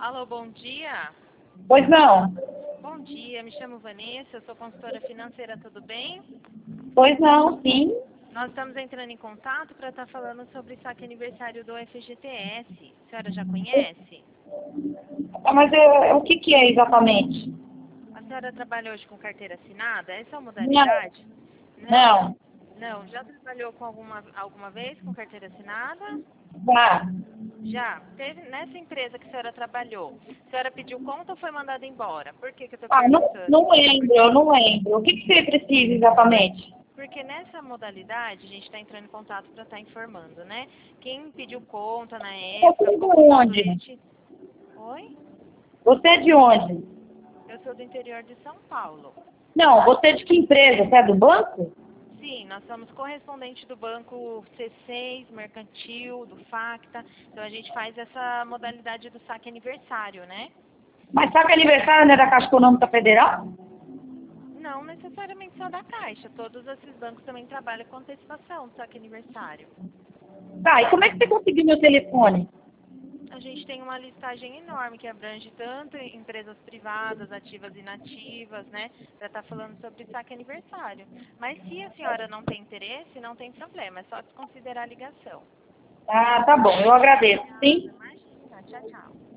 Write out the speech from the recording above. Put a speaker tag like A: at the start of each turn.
A: Alô, bom dia.
B: Pois não.
A: Bom dia, me chamo Vanessa, eu sou consultora financeira, tudo bem?
B: Pois não, sim.
A: Nós estamos entrando em contato para estar falando sobre o saque aniversário do FGTS. A senhora já conhece?
B: Mas o que que é exatamente?
A: A senhora trabalha hoje com carteira assinada? Essa é a
B: Não,
A: modalidade? Não.
B: não.
A: Não, já trabalhou com alguma vez com carteira assinada?
B: Já.
A: Já. Teve nessa empresa que a senhora trabalhou, a senhora pediu conta ou foi mandada embora? Por que eu estou
B: Ah, não,
A: perguntando?
B: não lembro, eu não lembro. O que que você precisa exatamente?
A: Porque nessa modalidade, a gente está entrando em contato para estar informando, né? Quem pediu conta na
B: Você
A: época,
B: é de
A: ficou com dó do
B: onde?
A: leite. Oi?
B: Você é de onde?
A: Eu sou do interior de São Paulo.
B: Não, você é de que empresa? Você é do banco?
A: Sim, nós somos correspondente do banco C6, Mercantil, do Facta. Então a gente faz essa modalidade do saque aniversário, né?
B: Mas sabe que aniversário não é da Caixa Econômica Federal?
A: Não necessariamente só da Caixa. Todos esses bancos também trabalham com antecipação do saque aniversário.
B: Tá, e como é que você conseguiu meu telefone?
A: A gente tem uma listagem enorme que abrange tanto empresas privadas, ativas e inativas, né? Para estar falando sobre saque aniversário. Mas se a senhora não tem interesse, não tem problema. É só desconsiderar a ligação.
B: Ah, tá bom, eu agradeço, sim?
A: Imagina. Tchau, tchau.